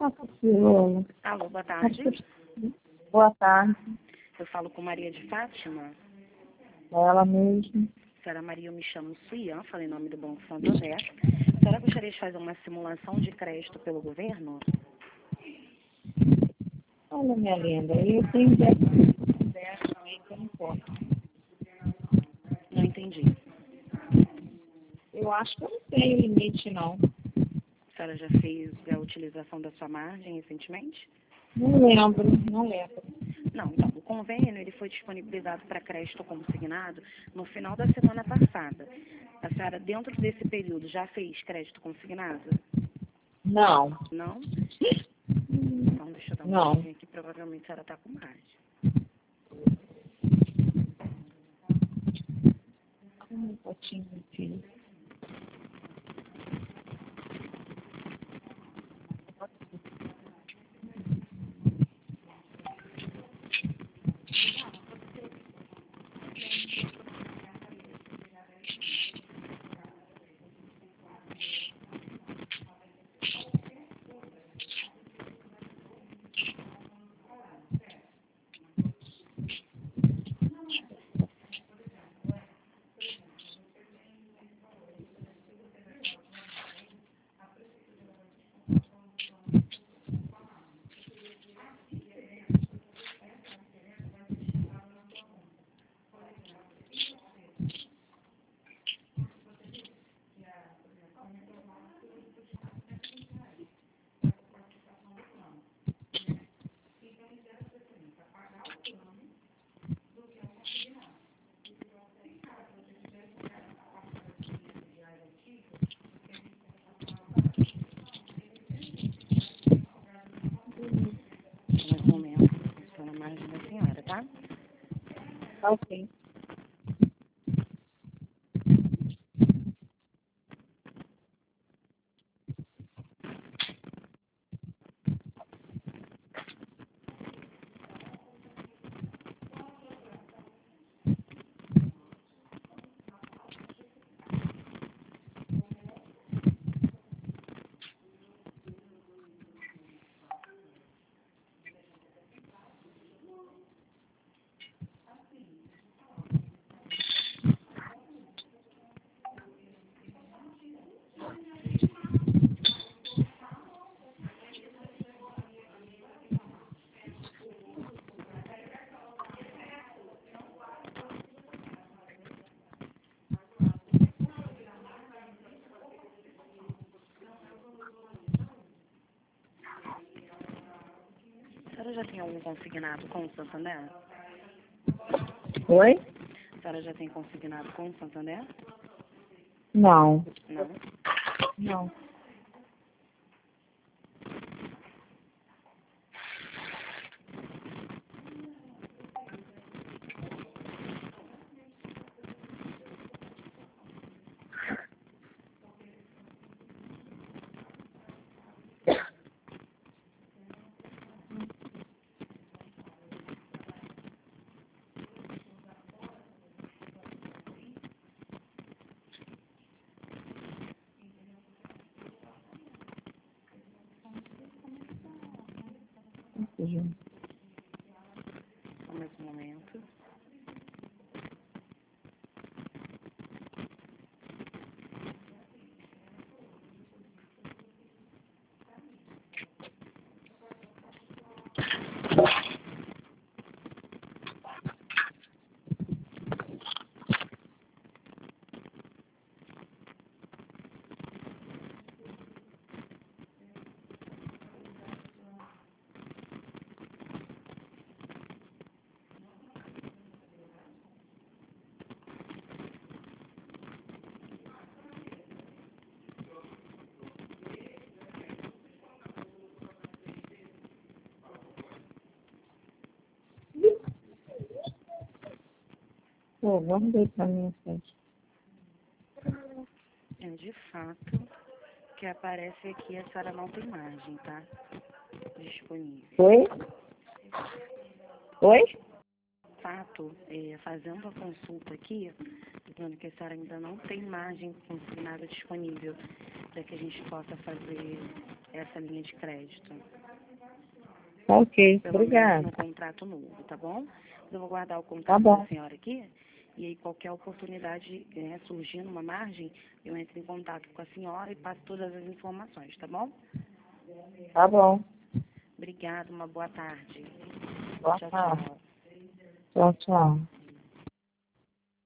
Ciolo. Alô, boa tarde. Boa tarde. Eu falo com Maria de Fátima. Ela mesmo. Senhora Maria, eu me chamo Suian, falei em nome do Banco Santander. A senhora gostaria de fazer uma simulação de crédito pelo governo? Olha, minha linda, eu tenho 10 também que eu não posso. Não entendi. Eu acho que eu não tenho limite, não. A senhora já fez a utilização da sua margem recentemente? Não lembro. Não, então, o convênio ele foi disponibilizado para crédito consignado no final da semana passada. A senhora, dentro desse período, já fez crédito consignado? Não. Não? Então, deixa eu dar uma olhadinha aqui, provavelmente a senhora está com margem. Um potinho de filho. Nesse momento, estou na margem da senhora, tá? Ok. A senhora já tem algum consignado com o Santander? Oi? A senhora já tem consignado com o Santander? Não. Não? Só mais um momento. Pô, vamos ver pra mim, gente. É de fato que aparece aqui, a senhora não tem margem, tá? Disponível. Oi? Oi? Fato, fazendo a consulta aqui, dizendo que a senhora ainda não tem margem consignada disponível para que a gente possa fazer essa linha de crédito. Ok, Pelo menos obrigada. no contrato novo, tá bom? Eu vou guardar o Tá contato bom. da senhora aqui, e aí qualquer oportunidade surgindo uma margem, eu entro em contato com a senhora e passo todas as informações, tá bom? Tá bom. Obrigada, uma boa tarde. Boa Tchau, tarde. tchau. Tchau, tchau.